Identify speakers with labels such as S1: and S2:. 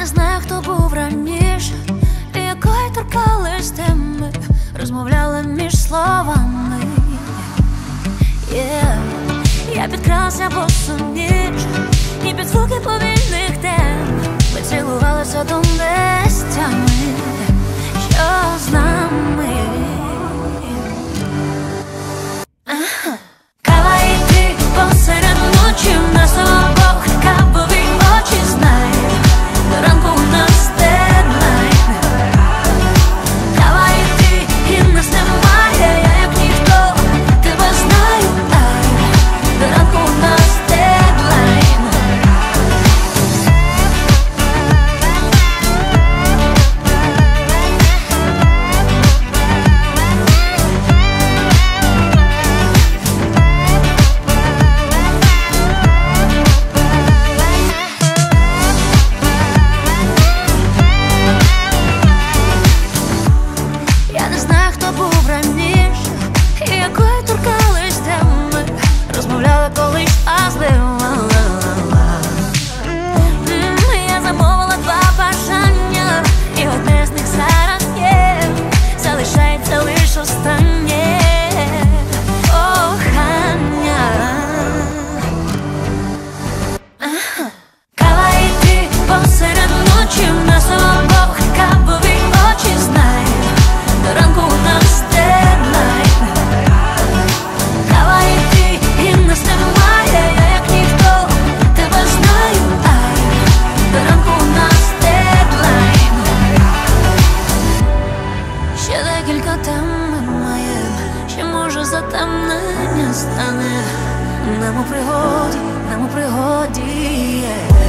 S1: не знаю, хто був раніше, і якої торкались теми, розмовляли між словами. Я підкралася босоніж, і під звуки повільних тем ми цілувалися до нестями, що з нами. Кава і ти посеред ночі, в нас обох кавові очі, знай, до ранку у нас дедлайн. Кава і ти, і нас немає, я як ніхто тебе знаю, до ранку у нас дедлайн. Я не знаю, хто був раніше, і якої торкались теми, розмовляли колись, а зливала. Я замовила 2 бажання, і одне з них зараз є, залишається лиш останнє кохання. Кава і ти посеред ночі, в нас обох кавові очі, знай, до ранку у нас дедлайн. Кава і ти, і нас немає, я як ніхто тебе знаю, до ранку у нас дедлайн. Ще декілька тем ми маєм, ще може затемнення стане нам у пригоді, нам у пригоді.